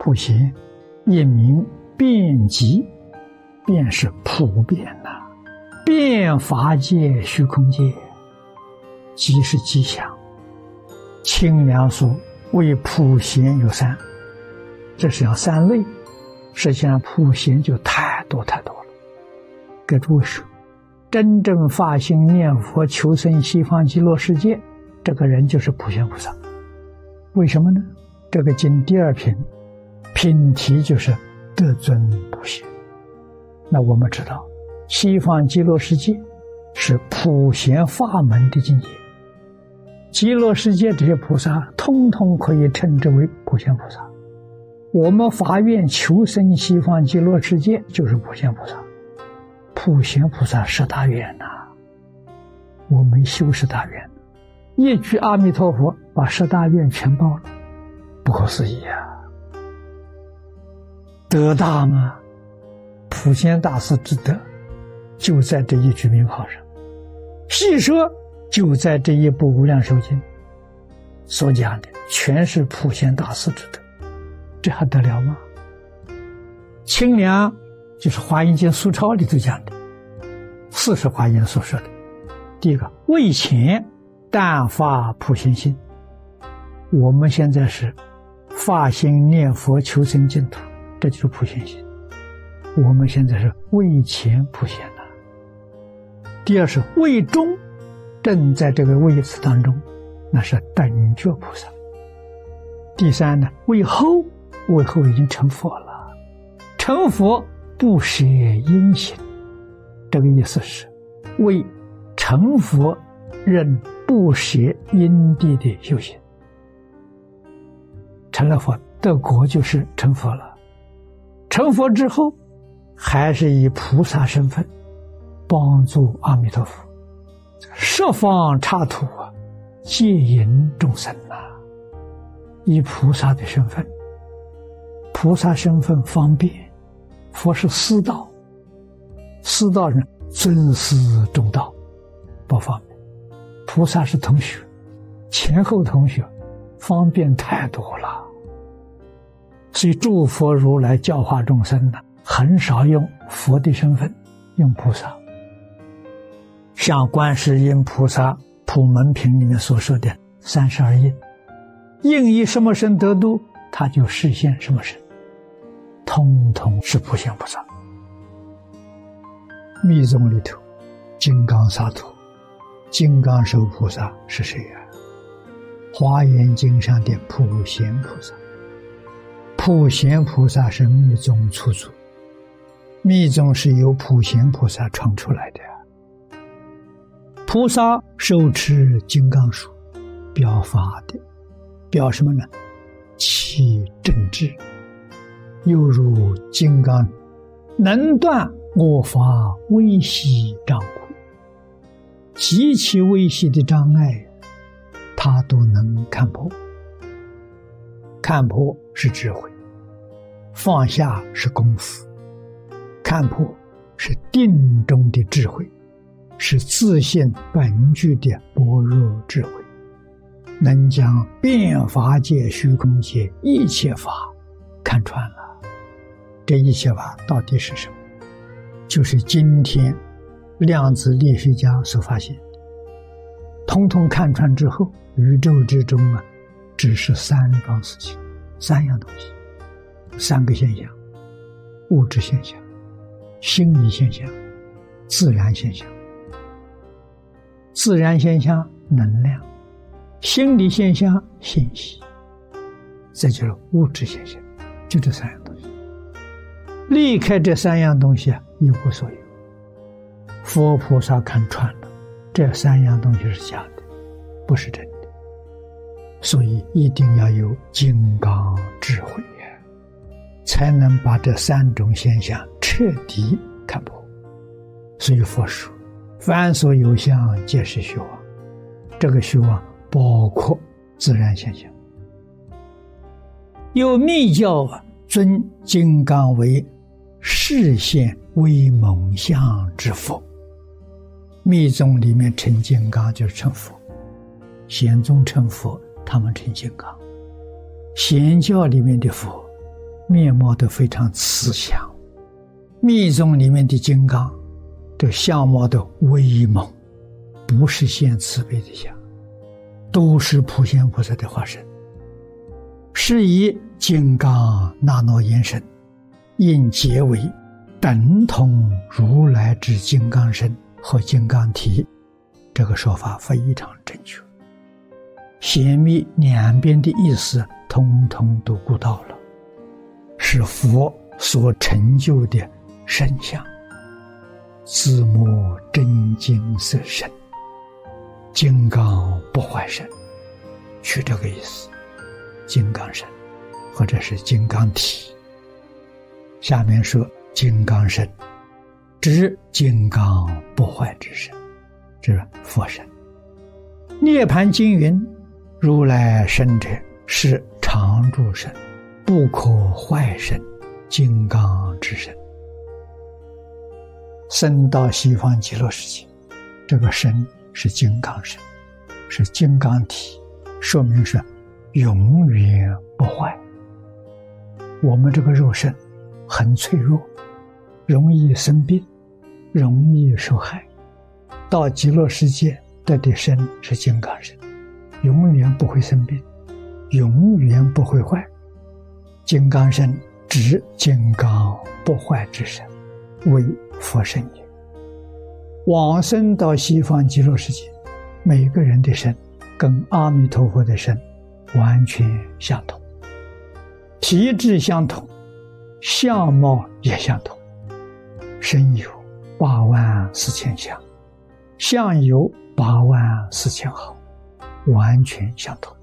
普贤，一名遍及，便是普遍呐，遍法界虚空界，即是吉祥。清凉说为普贤有三，这是要三类，实际上普贤就太多太多了。给诸位说，真正发心念佛求生西方极乐世界，这个人就是普贤菩萨。为什么呢？这个经第二品品题就是得尊普贤。那我们知道西方极乐世界是普贤法门的境界，极乐世界这些菩萨通通可以称之为普贤菩萨。我们发愿求生西方极乐世界就是普贤菩萨。普贤菩萨十大愿呐，我们修十大愿，一句阿弥陀佛把十大愿全报了，不可思议啊！德大吗？普贤大师之德就在这一句名号上，细说就在这一部无量寿经所讲的，全是普贤大师之德，这还得了吗？清凉就是华严经疏钞里头讲的，四是华严所说的。第一个，为前但发普贤心，我们现在是发心念佛求生净土，这就是普贤心。我们现在是为前普贤了。第二是为中，正在这个位次当中，那是等觉菩萨。第三呢，为后，为后已经成佛了，成佛不舍因行，这个意思是为成佛任不舍因地的修行。成了佛得果就是成佛了，成佛之后还是以菩萨身份帮助阿弥陀佛十方刹土啊，接引众生啊，以菩萨的身份，菩萨身份方便，佛是师道，师道人尊师重道不方便，菩萨是同学，前后同学，方便太多了。所以诸佛如来教化众生呢，很少用佛的身份，用菩萨。像观世音菩萨普门品里面所说的32应，应以什么身得度，他就实现什么身，通通是普贤菩萨。密宗里头金刚萨埵金刚手菩萨是谁呀？华严经上的普贤菩萨。普贤菩萨是密宗初祖，密宗是由普贤菩萨创出来的。菩萨手持金刚杵，表法的，表什么呢？其正智，犹如金刚，能断我法微细障苦，极其微细的障碍，他都能看破。看破是智慧，放下是功夫，看破是定中的智慧，是自信本具的般若智慧，能将遍法界虚空界一切法看穿了。这一切法到底是什么？就是今天量子力学家所发现，通通看穿之后，宇宙之中啊，只是三桩事情，三样东西，三个现象：物质现象、心理现象、自然现象。自然现象能量，心理现象信息，这就是物质现象，就这三样东西。离开这三样东西啊，一无所有。佛菩萨看穿了，这三样东西是假的，不是真的。所以一定要有金刚智慧才能把这三种现象彻底看破。所以佛说凡所有相皆是虚妄，这个虚妄包括自然现象。有密教尊金刚为示现威猛相之佛，密宗里面称金刚就是称佛，显宗称佛，他们称金刚。显教里面的佛面貌都非常慈祥。密宗里面的金刚，这相貌的威猛，不是现慈悲的相，都是普贤菩萨的化身。是以金刚那诺严身，应结为等同如来之金刚身和金刚体，这个说法非常正确。显密两边的意思通通都顾到了，是佛所成就的身相，自摸真金色身，金刚不坏身，取这个意思，金刚身或者是金刚体。下面说金刚身，指金刚不坏之身，这是佛身。涅盘经云：如来身者，是常住身，不可坏身，金刚之身。生到西方极乐世界，这个身是金刚身，是金刚体，说明是永远不坏。我们这个肉身很脆弱，容易生病，容易受害。到极乐世界得的身是金刚身，永远不会生病，永远不会坏。金刚身指金刚不坏之身，为佛身也。往生到西方极乐世界，每个人的身跟阿弥陀佛的身完全相同，体质相同，相貌也相同。身有84000相，相有84000毫，完全相同。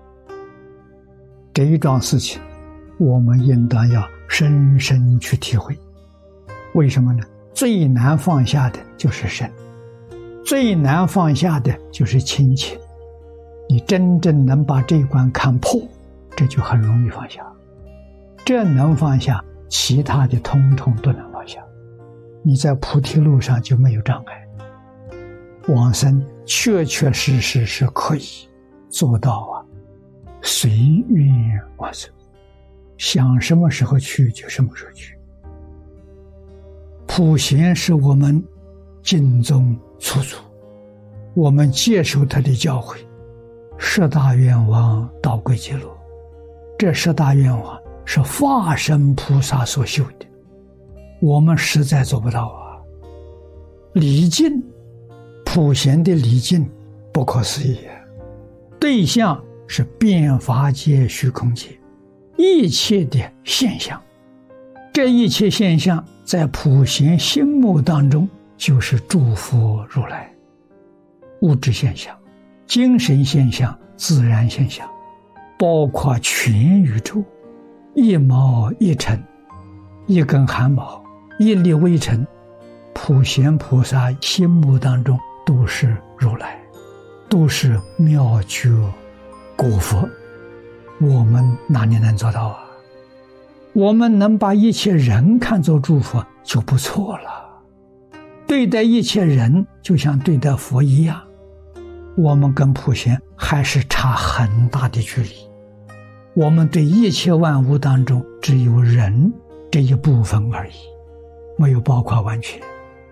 这一桩事情我们应当要深深去体会。为什么呢？最难放下的就是身，最难放下的就是亲情。你真正能把这一关看破，这就很容易放下。这能放下，其他的通通都能放下。你在菩提路上就没有障碍。往生确确实实是可以做到啊，随愿往生，想什么时候去就什么时候去。普贤是我们敬宗出祖，我们接受他的教诲，10大愿望导归极乐。这10大愿望是化身菩萨所修的，我们实在做不到啊。礼敬，普贤的礼敬不可思议，对象是遍法界虚空界一切的现象，这一切现象在普贤心目当中就是诸佛如来。物质现象、精神现象、自然现象，包括全宇宙，一毛一尘，一根汗毛，一粒微尘，普贤菩萨心目当中都是如来，都是妙觉果佛。我们哪里能做到啊？我们能把一切人看作诸佛就不错了，对待一切人就像对待佛一样。我们跟普贤还是差很大的距离，我们对一切万物当中只有人这一部分而已，没有包括完全。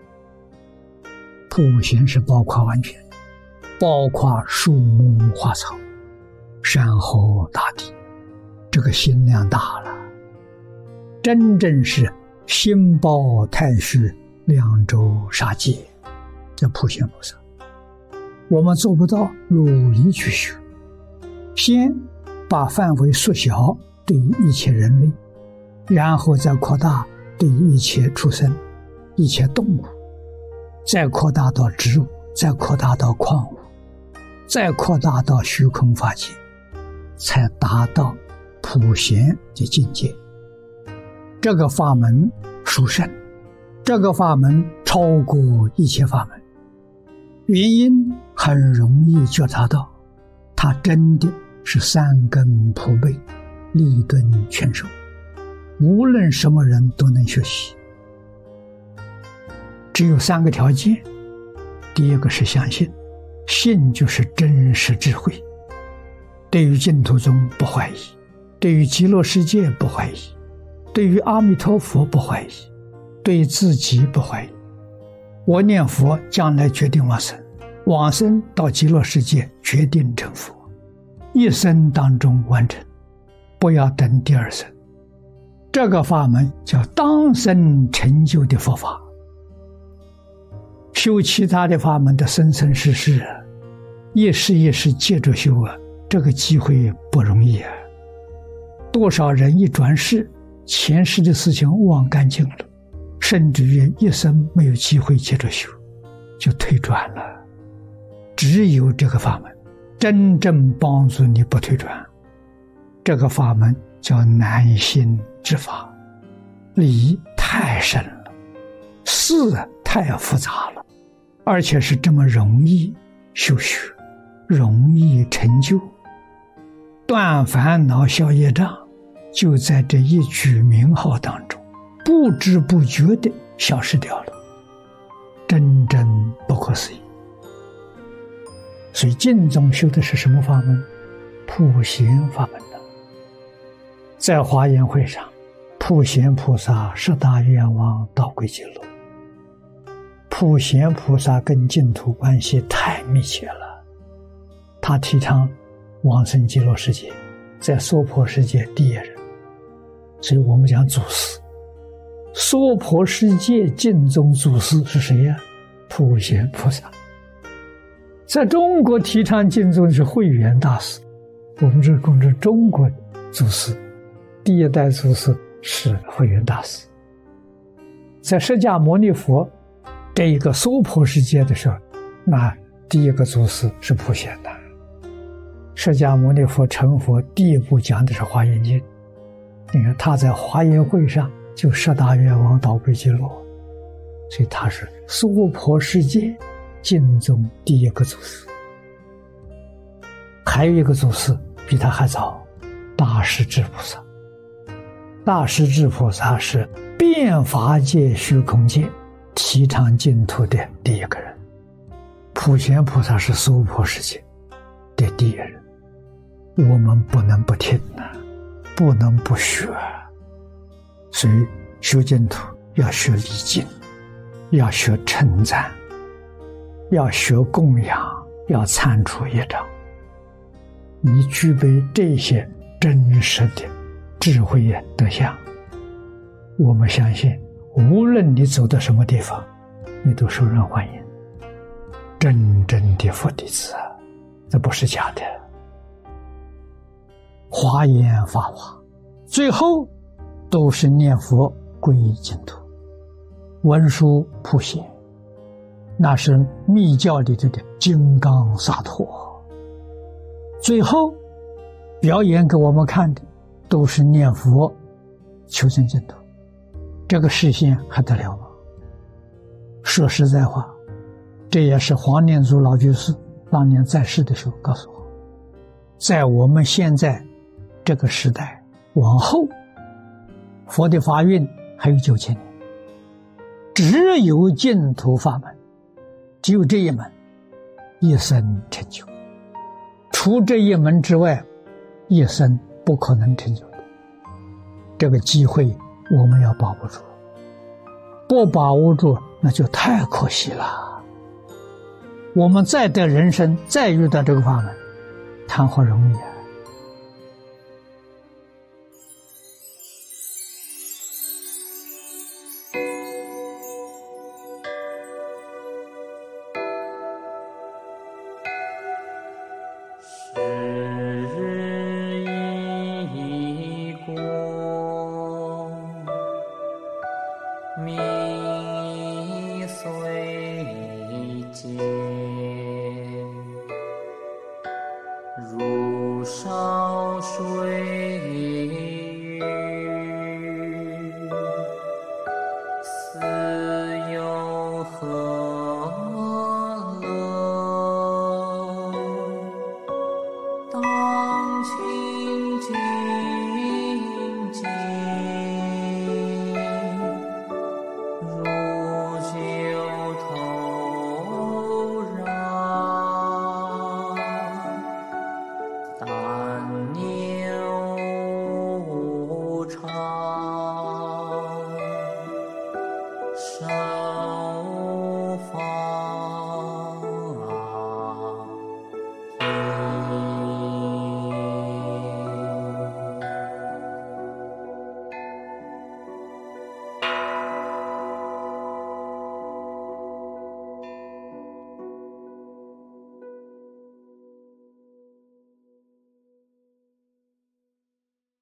普贤是包括完全，包括树木花草、山河大地，这个心量大了，真正是心包太虚，量周沙界，这普贤菩萨。我们做不到努力去修，先把范围缩小，对于一切人类，然后再扩大对于一切畜生、一切动物，再扩大到植物，再扩大到矿物，再扩大到虚空法界，才达到普贤的境界。这个法门殊胜，这个法门超过一切法门，原因很容易觉察到，它真的是3根普被，利钝全收，无论什么人都能学习。只有3个条件，第一个是相信，信就是真实智慧，对于净土宗不怀疑，对于极乐世界不怀疑， 对于阿弥陀佛不怀疑，对自己不怀疑。我念佛将来决定往生，往生到极乐世界决定成佛，一生当中完成，不要等第二生。这个法门叫当生成就的佛法。修其他的法门的生生世世，一世一世接着修啊，这个机会不容易啊。多少人一转世，前世的事情忘干净了，甚至于一生没有机会接着修，就退转了。只有这个法门真正帮助你不退转。这个法门叫难信之法，理太深了，事太复杂了，而且是这么容易修学，容易成就。断烦恼消业障，就在这一句名号当中，不知不觉地消失掉了，真正不可思议。所以净宗修的是什么法门？普贤法门呢。在华严会上，普贤菩萨十大愿望导归极乐。普贤菩萨跟净土关系太密切了，他提倡往生极乐世界，在娑婆世界第一人。所以我们讲祖师，娑婆世界净宗祖师是谁呀？普贤菩萨。在中国提倡净宗的是慧远大师，我们这供着中国祖师，第一代祖师是慧远大师。在释迦牟尼佛这一个娑婆世界的时候，那第一个祖师是普贤的。释迦牟尼佛成佛第一部讲的是华严经，你看他在华严会上就十大愿望导归极乐，所以他是娑婆世界净宗第一个祖师。还有一个祖师比他还早，大势至菩萨。大势至菩萨是遍法界虚空界提倡净土的第一个人，普贤菩萨是娑婆世界的第一人。我们不能不听啊，不能不学。所以修净土要学礼敬，要学称赞，要学供养，要铲除业障。你具备这些真实的智慧德相，我们相信无论你走到什么地方，你都受人欢迎。真正的佛弟子啊，这不是假的。华严法华最后都是念佛归净土，文殊普贤那是密教里的金刚萨埵，最后表演给我们看的都是念佛求生净土。这个实现还得了吗？说实在话，这也是黄念祖老居士当年在世的时候告诉我，在我们现在这个时代往后，佛的法运还有9000年，只有净土法门，只有这一门一生成就，除这一门之外一生不可能成就的。这个机会我们要把握住，不把握住那就太可惜了。我们再得人生，再遇到这个法门，谈何容易啊！ 如烧水